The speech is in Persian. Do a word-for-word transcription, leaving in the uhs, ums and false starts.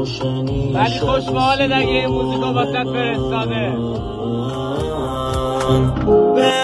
ولی خوشحاله اگه این موزیکا واسط فرستاده. به